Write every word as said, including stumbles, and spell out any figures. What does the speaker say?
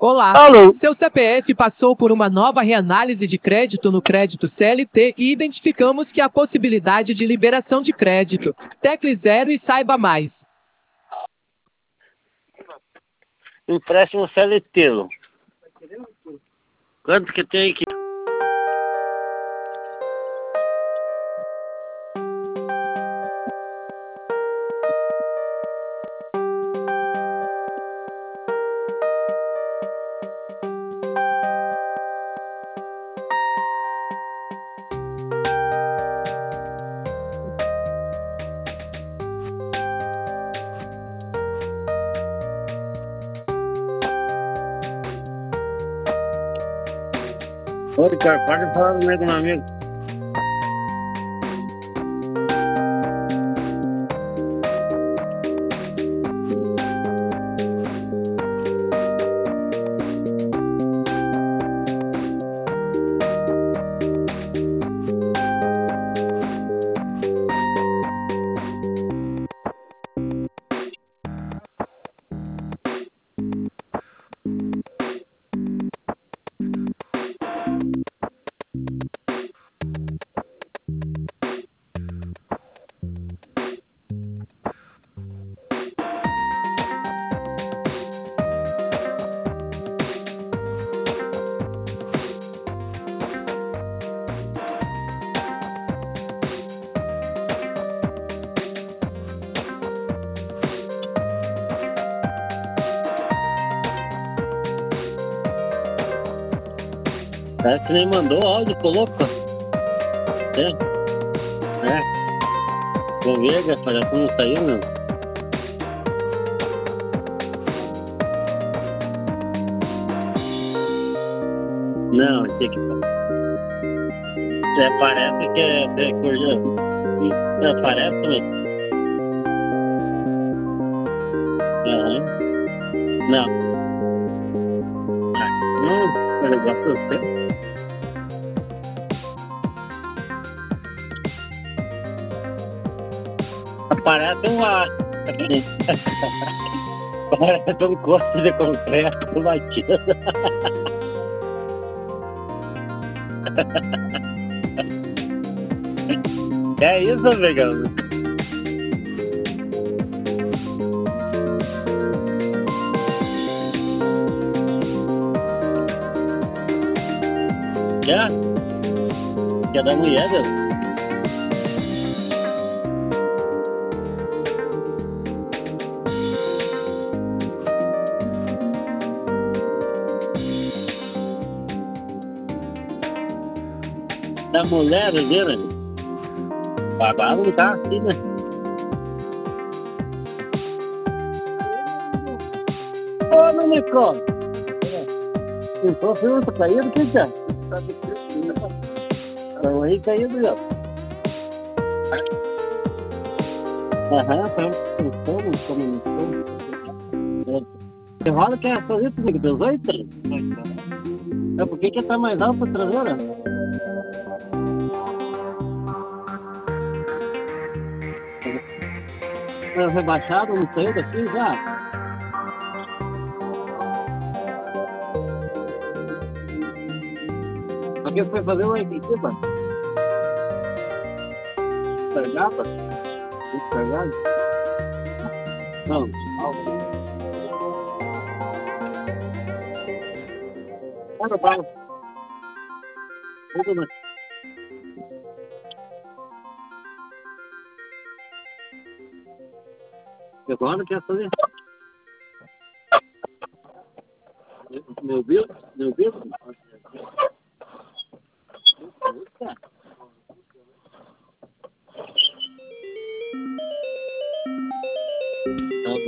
Olá, Alô? seu C P F passou por uma nova reanálise de crédito no crédito C L T e identificamos que há possibilidade de liberação de crédito. Tecle zero e saiba mais. Empréstimo C L T. Quanto que tem aqui? Ô, Ricardo, pode falar no meio do meu amigo. Parece que nem mandou áudio, colocou. É? É. Vou ver, parece que não saiu, não. Não, tem que... É, parece que é... é coisa... É, parece mesmo. Aham. Não. Ah, não, eu gosto de você. Parece uma... Parece um corte de concreto batido. É isso, amigão? Quer? Quer da mulher, meu? Da mulher, né? Babado não tá assim, né? Ô, meu Nico! Entrou assim, tá caído, o que que é? Estão aí caído já. Aham, tá pensando, comunicando. Você rola que é fazer comigo, dezoito? É, por que que tá mais alto a traseira? Tá rebaixado, não saiu daqui já? Aqui foi fazer uma equipa? Descargada? Descargada? Não, para, para. Tudo bem. Eu agora quero fazer. Meu Deus, meu Deus.